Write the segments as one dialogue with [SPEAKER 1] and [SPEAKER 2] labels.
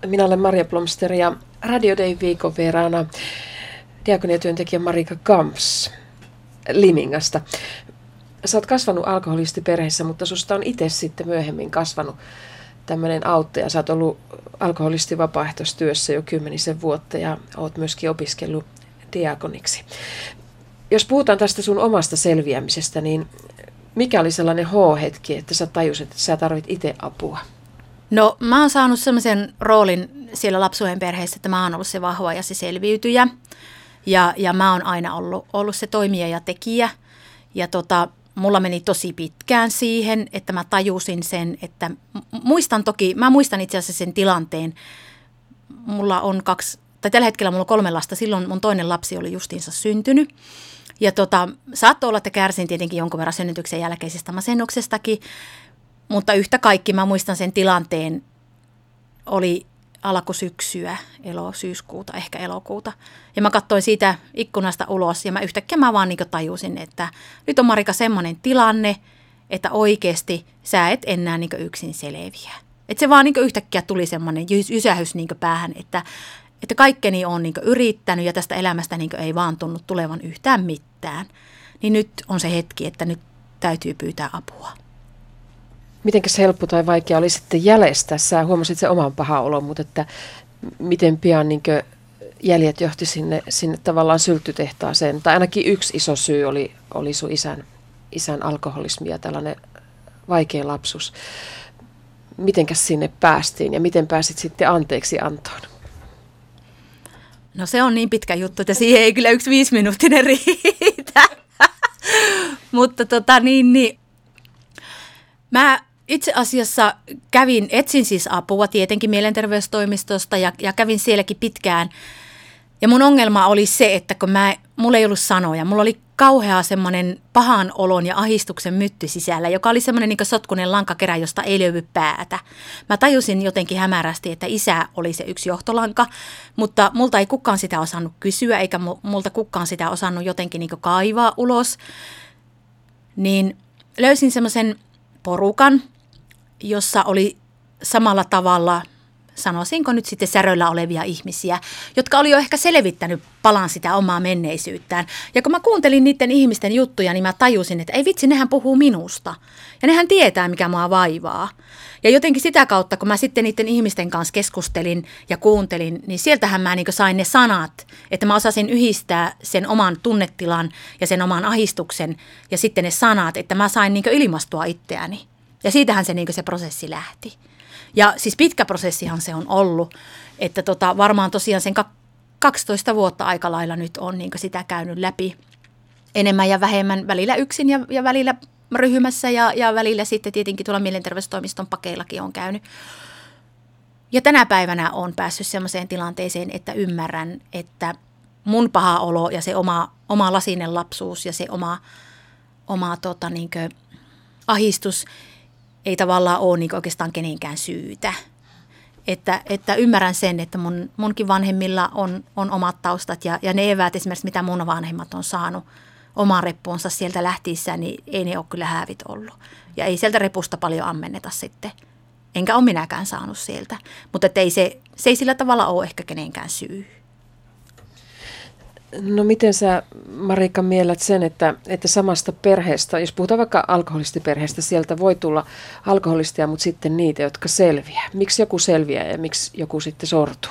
[SPEAKER 1] Minä olen Marja Blomster ja Radio Day viikon vieraana diakoniatyöntekijä Marika Kamps Limingasta. Sä oot kasvanut alkoholistiperheessä, mutta susta on itse sitten myöhemmin kasvanut tämmöinen auttaja. Sä oot ollut alkoholistivapaaehtoistyössä jo 10 vuotta ja oot myöskin opiskellut diakoniksi. Jos puhutaan tästä sun omasta selviämisestä, niin mikä oli sellainen H-hetki, että sä tajusit, että sä tarvit itse apua?
[SPEAKER 2] No mä oon saanut sellaisen roolin siellä lapsuuden perheessä, että mä oon ollut se vahva ja se selviytyjä. Ja mä oon aina ollut se toimija ja tekijä. Ja mulla meni tosi pitkään siihen, että mä tajusin sen, että mä muistan itse asiassa sen tilanteen. Mulla on tällä hetkellä mulla on 3 lasta, silloin mun toinen lapsi oli justiinsa syntynyt. Ja saattoi olla, että kärsin tietenkin jonkun verran synnytyksen jälkeisestä masennuksestakin, mutta yhtä kaikki mä muistan sen tilanteen, oli alkusyksyä, syyskuuta, ehkä elokuuta. Ja mä katsoin siitä ikkunasta ulos ja yhtäkkiä mä vaan tajusin, että nyt on Marika semmoinen tilanne, että oikeasti sä et enää yksin selviä. Että se vaan yhtäkkiä tuli semmoinen jysähys päähän, että kaikkeni on yrittänyt ja tästä elämästä ei vaan tunnu tulevan yhtään mitään. Niin nyt on se hetki, että nyt täytyy pyytää apua.
[SPEAKER 1] Mitenkäs helppo tai vaikea oli sitten jäljestää? Sä huomasit sen oman pahan olon, mutta että miten pian jäljet johti sinne tavallaan sylttytehtaaseen? Tai ainakin yksi iso syy oli sun isän alkoholismi ja tällainen vaikea lapsuus. Mitenkäs sinne päästiin ja miten pääsit sitten anteeksi antoon?
[SPEAKER 2] No se on niin pitkä juttu, että siihen ei kyllä 1 5-minuuttinen riitä. Mutta mä itse asiassa etsin siis apua tietenkin mielenterveystoimistosta ja kävin sielläkin pitkään. Ja mun ongelma oli se, että kun mulla ei ollut sanoja, mulla oli kauhea semmoinen pahan olon ja ahdistuksen mytty sisällä, joka oli semmoinen sotkunen lankakerä, josta ei löydy päätä. Mä tajusin jotenkin hämärästi, että isä oli se yksi johtolanka, mutta multa ei kukaan sitä osannut kysyä, eikä multa kukaan sitä osannut jotenkin kaivaa ulos. Niin löysin semmoisen porukan, jossa oli samalla tavalla, sanoisinko nyt sitten säröllä olevia ihmisiä, jotka oli jo ehkä selvittänyt palan sitä omaa menneisyyttään. Ja kun mä kuuntelin niiden ihmisten juttuja, niin mä tajusin, että ei vitsi, nehän puhuu minusta. Ja nehän tietää, mikä mua vaivaa. Ja jotenkin sitä kautta, kun mä sitten niiden ihmisten kanssa keskustelin ja kuuntelin, niin sieltähän mä sain ne sanat, että mä osasin yhdistää sen oman tunnetilan ja sen oman ahdistuksen ja sitten ne sanat, että mä sain ilmastua itseäni. Ja siitähän se prosessi lähti. Ja siis pitkä prosessihan se on ollut, että varmaan tosiaan sen 12 vuotta aika lailla nyt on sitä käynyt läpi enemmän ja vähemmän, välillä yksin ja välillä ryhmässä ja välillä sitten tietenkin tuolla mielenterveystoimiston pakeillakin on käynyt. Ja tänä päivänä on päässyt sellaiseen tilanteeseen, että ymmärrän, että mun paha olo ja se oma lasinen lapsuus ja se oma ahdistus ei tavallaan ole oikeastaan kenenkään syytä. Että ymmärrän sen, että munkin vanhemmilla on omat taustat ja ne eväät esimerkiksi, mitä mun vanhemmat on saanut omaan reppuunsa sieltä lähtiessään, niin ei ne ole kyllä häävit ollut. Ja ei sieltä repusta paljon ammenneta sitten. Enkä ole minäkään saanut sieltä. Mutta se ei sillä tavalla ole ehkä kenenkään syy.
[SPEAKER 1] No miten sä, Marika, miellät sen, että samasta perheestä, jos puhutaan vaikka alkoholistiperheestä, sieltä voi tulla alkoholistia, mutta sitten niitä, jotka selviää. Miksi joku selviää ja miksi joku sitten sortuu?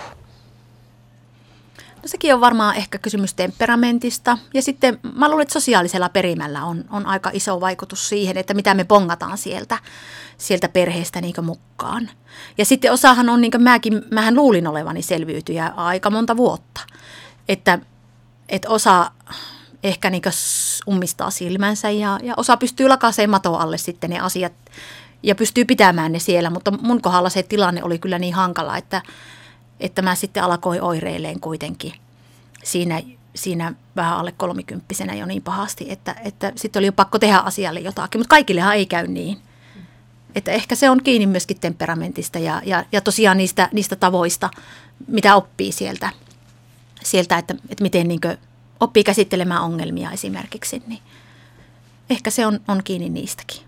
[SPEAKER 2] No sekin on varmaan ehkä kysymys temperamentista. Ja sitten mä luulen, että sosiaalisella perimällä on aika iso vaikutus siihen, että mitä me pongataan sieltä perheestä mukaan. Ja sitten osahan on, mähän luulin olevani selviytyjä aika monta vuotta. Että osa ehkä ummistaa silmänsä ja osa pystyy lakaseen maton alle sitten ne asiat ja pystyy pitämään ne siellä. Mutta mun kohdalla se tilanne oli kyllä niin hankala, että mä sitten alkoin oireileen kuitenkin siinä vähän alle 30-vuotiaana jo niin pahasti, että sitten oli jo pakko tehdä asialle jotakin. Mutta kaikillehan ei käy niin. Että ehkä se on kiinni myöskin temperamentista ja tosiaan niistä tavoista, mitä oppii sieltä että miten oppii käsittelemään ongelmia esimerkiksi, niin ehkä se on kiinni niistäkin.